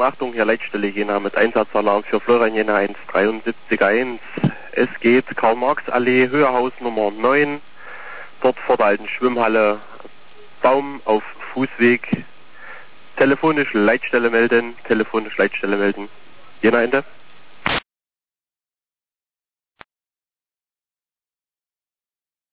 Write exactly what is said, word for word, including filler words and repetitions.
Achtung, hier Leitstelle Jena mit Einsatzalarm für Florian Jena eins drei sieben eins. Es geht Karl-Marx-Allee, Höherhaus Nummer neun, dort vor der alten Schwimmhalle, Baum auf Fußweg, telefonisch Leitstelle melden, telefonisch Leitstelle melden. Jena Ende.